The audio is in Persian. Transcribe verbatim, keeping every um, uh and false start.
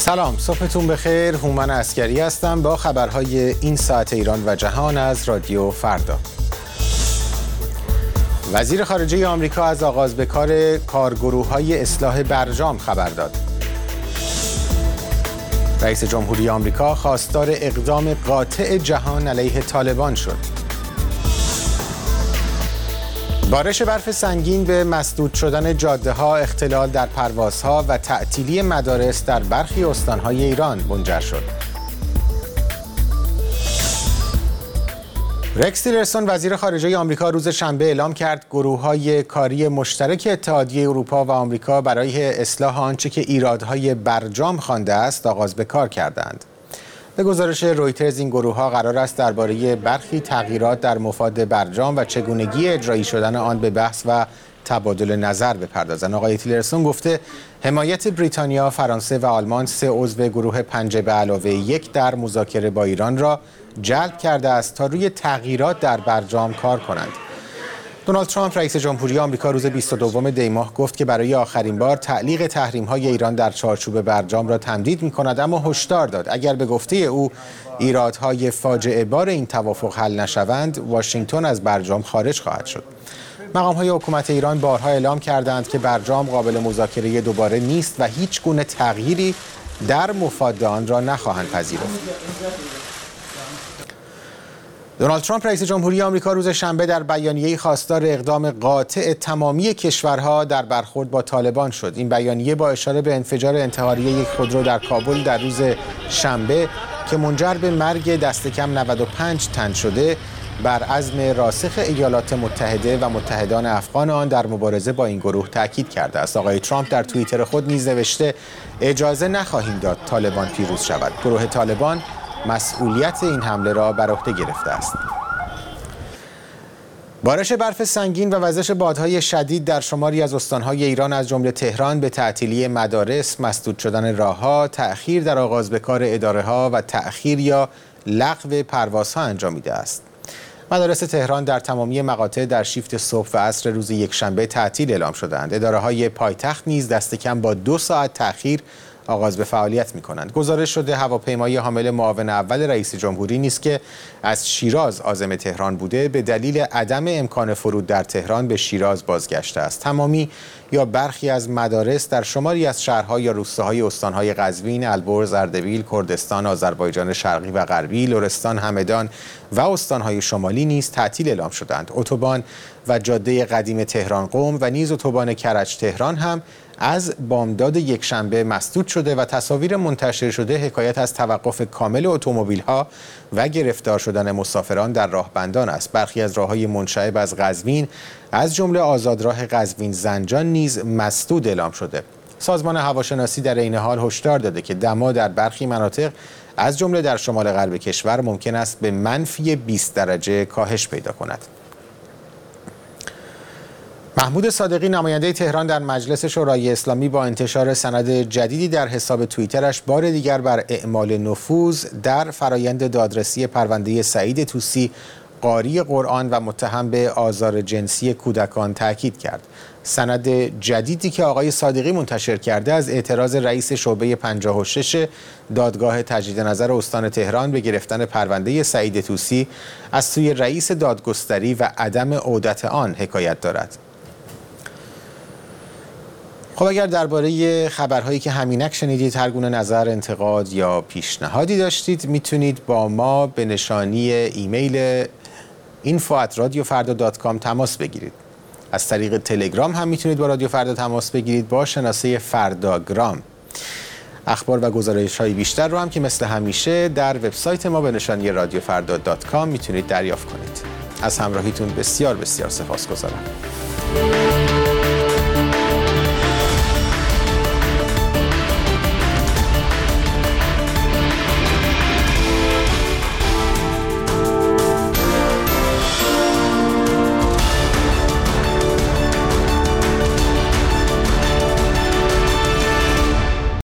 سلام، صبحتون بخیر. هومن عسکری هستم با خبرهای این ساعت ایران و جهان از رادیو فردا. وزیر خارجه آمریکا از آغاز به کار کارگروه‌های اصلاح برجام خبر داد. رئیس جمهوری آمریکا خواستار اقدام قاطع جهان علیه طالبان شد. بارش برف سنگین به مسدود شدن جاده‌ها، اختلال در پروازها و تعطیلی مدارس در برخی استان‌های ایران منجر شد. رکس تیلرسون وزیر خارجه آمریکا روز شنبه اعلام کرد گروه‌های کاری مشترک اتحادیه اروپا و آمریکا برای اصلاح آنچه که ایرادهای برجام خوانده است آغاز به کار کردند. به گزارش رویترز این گروه‌ها قرار است درباره برخی تغییرات در مفاد برجام و چگونگی اجرایی شدن آن به بحث و تبادل نظر بپردازند. آقای تیلرسون گفته حمایت بریتانیا، فرانسه و آلمان سه عضو گروه پنج به علاوه یک در مذاکره با ایران را جلب کرده است تا روی تغییرات در برجام کار کنند. دونالد ترامپ رئیس جمهوری آمریکا روز بیست و دوم دی ماه گفت که برای آخرین بار تعلیق تحریم‌های ایران در چارچوب برجام را تمدید می‌کند، اما هشدار داد اگر به گفته او ایرادهای فاجعه بار این توافق حل نشوند، واشنگتن از برجام خارج خواهد شد. مقام‌های حکومت ایران بارها اعلام کردند که برجام قابل مذاکره دوباره نیست و هیچ گونه تغییری در مفاد آن را نخواهند پذیرفت. دونالد ترامپ رئیس جمهوری آمریکا روز شنبه در بیانیه‌ای خواستار اقدام قاطع تمامی کشورها در برخورد با طالبان شد. این بیانیه با اشاره به انفجار انتحاری یک خودرو در کابل در روز شنبه که منجر به مرگ دست کم نود و پنج تن شده، بر عزم راسخ ایالات متحده و متحدان افغان آن در مبارزه با این گروه تاکید کرده است. آقای ترامپ در توییتر خود نیز نوشته اجازه نخواهیم داد طالبان پیروز شود. گروه طالبان مسئولیت این حمله را بر عهده گرفته است. بارش برف سنگین و وزش بادهای شدید در شماری از استانهای ایران از جمله تهران به تعطیلی مدارس، مسدود شدن راهها، تأخیر در آغاز به کار اداره‌ها و تأخیر یا لغو پروازها انجامیده است. مدارس تهران در تمامی مقاطع در شیفت صبح و عصر روز یکشنبه تعطیل اعلام شدند. اداره‌های پایتخت نیز دست کم با دو ساعت تأخیر آغاز به فعالیت می‌کنند. گزارش شده هواپیمای حامل معاون اول رئیس جمهوری نیز که از شیراز عازم تهران بوده به دلیل عدم امکان فرود در تهران به شیراز بازگشته است. تمامی یا برخی از مدارس در شماری از شهرها یا روستاهای استانهای قزوین، البرز، اردبیل، کردستان، آذربایجان شرقی و غربی، لرستان، همدان و استانهای شمالی نیز تعطیل اعلام شدند. اتوبان و جاده قدیم تهران قم و نیز اتوبان کرج تهران هم از بامداد یکشنبه مسدود شده و تصاویر منتشر شده حکایت از توقف کامل اتومبیل‌ها و گرفتار شدن مسافران در راهبندان است. برخی از راه‌های منشعب از قزوین از جمله آزادراه قزوین زنجان نیز مسدود اعلام شده. سازمان هواشناسی در این حال هشدار داده که دما در برخی مناطق از جمله در شمال غرب کشور ممکن است به منفی بیست درجه کاهش پیدا کند. محمود صادقی نماینده تهران در مجلس شورای اسلامی با انتشار سند جدیدی در حساب توییترش بار دیگر بر اعمال نفوذ در فرایند دادرسی پرونده سعید طوسی قاری قرآن و متهم به آزار جنسی کودکان تاکید کرد. سند جدیدی که آقای صادقی منتشر کرده از اعتراض رئیس شعبه پنجاه و شش دادگاه تجدید نظر استان تهران به گرفتن پرونده سعید طوسی از سوی رئیس دادگستری و عدم عودت آن حکایت دارد. خب اگر درباره خبرهایی که همینک شنیدید هر گونه نظر، انتقاد یا پیشنهادی داشتید میتونید با ما به نشانی ایمیل اینفو ات رادیو فردا دات کام تماس بگیرید. از طریق تلگرام هم میتونید با رادیو فردا تماس بگیرید با شناسه فرداگرام. اخبار و گزارش‌های بیشتر رو هم که مثل همیشه در وبسایت ما به نشانی رادیو فردا دات کام میتونید دریافت کنید. از همراهیتون بسیار بسیار سپاسگزارم.